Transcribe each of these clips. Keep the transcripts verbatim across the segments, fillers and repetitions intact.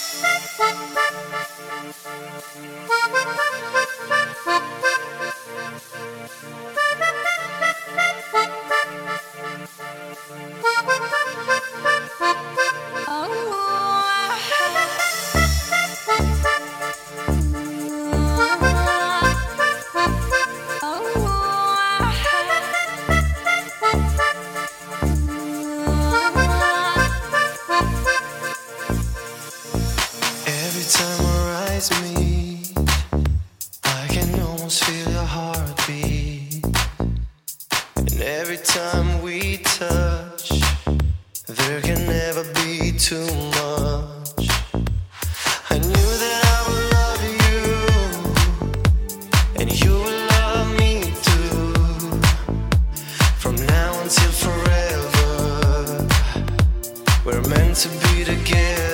Every time our eyes meet, I can almost feel your heartbeat. And every time we touch, there can never be too much. I knew that I would love you, and you will love me too. From now until forever, we're meant to be together.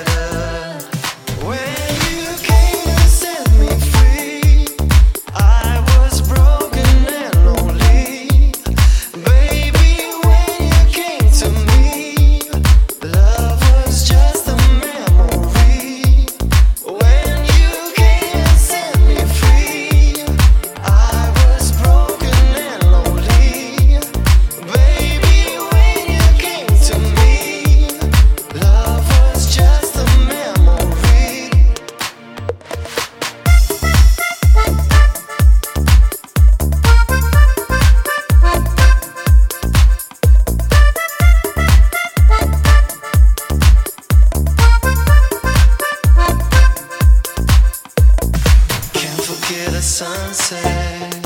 The sunset,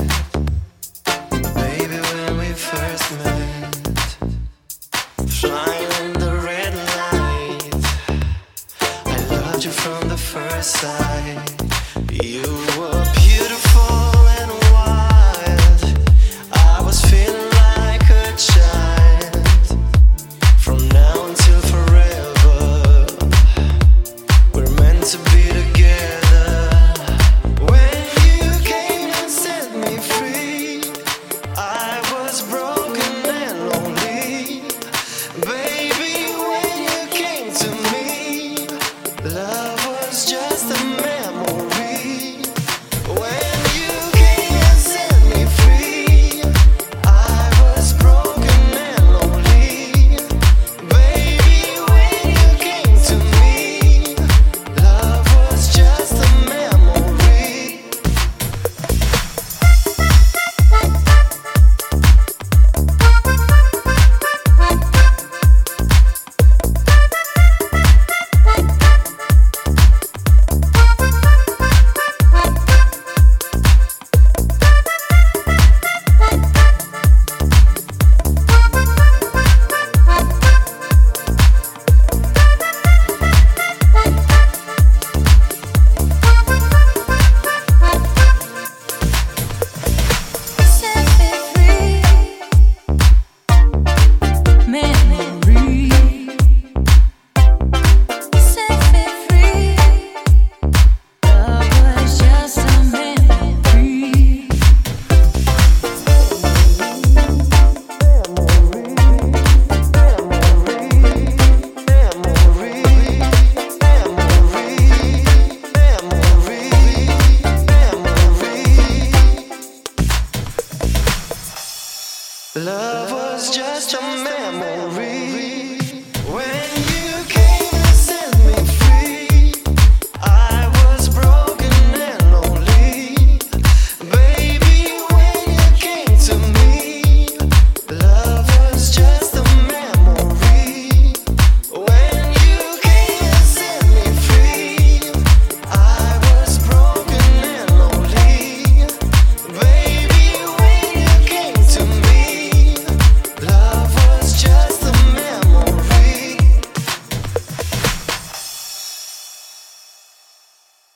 baby, when we first met, flying in the red light, I loved you from the first sight. You were beautiful and wild, I was feeling like a child. From now until forever, we're meant to be together. Love was just a